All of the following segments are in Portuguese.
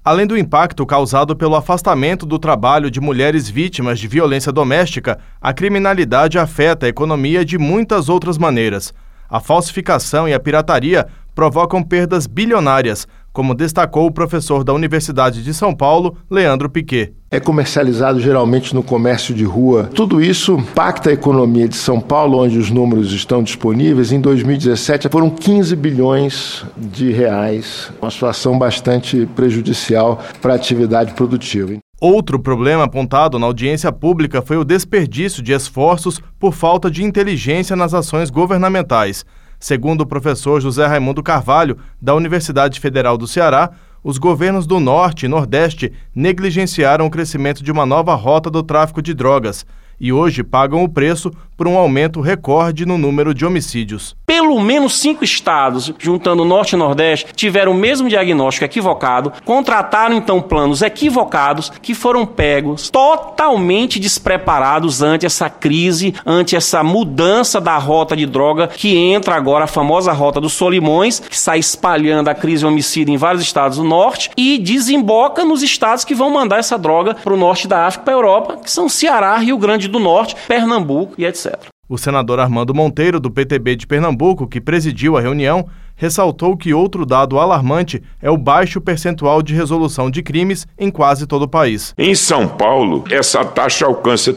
Além do impacto causado pelo afastamento do trabalho de mulheres vítimas de violência doméstica, a criminalidade afeta a economia de muitas outras maneiras. A falsificação e a pirataria provocam perdas bilionárias, como destacou o professor da Universidade de São Paulo, Leandro Piquet. É comercializado geralmente no comércio de rua. Tudo isso impacta a economia de São Paulo, onde os números estão disponíveis. Em 2017 foram 15 bilhões de reais, uma situação bastante prejudicial para a atividade produtiva. Outro problema apontado na audiência pública foi o desperdício de esforços por falta de inteligência nas ações governamentais. Segundo o professor José Raimundo Carvalho, da Universidade Federal do Ceará, os governos do Norte e Nordeste negligenciaram o crescimento de uma nova rota do tráfico de drogas e hoje pagam o preço por um aumento recorde no número de homicídios. Pelo menos 5 estados, juntando Norte e Nordeste, tiveram o mesmo diagnóstico equivocado, contrataram então planos equivocados que foram pegos totalmente despreparados ante essa crise, ante essa mudança da rota de droga que entra agora a famosa rota dos Solimões, que sai espalhando a crise homicida em vários estados do Norte e desemboca nos estados que vão mandar essa droga para o norte da África e para a Europa, que são Ceará, Rio Grande do Norte, Pernambuco e etc. O senador Armando Monteiro, do PTB de Pernambuco, que presidiu a reunião, ressaltou que outro dado alarmante é o baixo percentual de resolução de crimes em quase todo o país. Em São Paulo, essa taxa alcança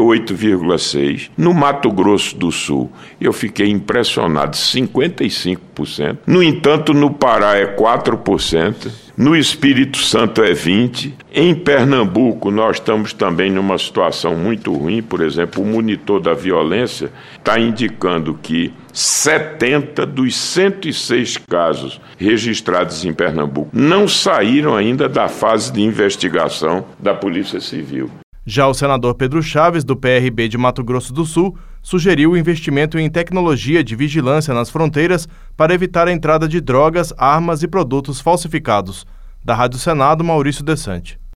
38,6%. No Mato Grosso do Sul, eu fiquei impressionado, 55%. No entanto, no Pará é 4%. No Espírito Santo é 20%. Em Pernambuco, nós estamos também numa situação muito ruim. Por exemplo, o monitor da violência está indicando que 70 dos 106 casos registrados em Pernambuco não saíram ainda da fase de investigação da Polícia Civil. Já o senador Pedro Chaves, do PRB de Mato Grosso do Sul, sugeriu o investimento em tecnologia de vigilância nas fronteiras para evitar a entrada de drogas, armas e produtos falsificados. Da Rádio Senado, Maurício Desante.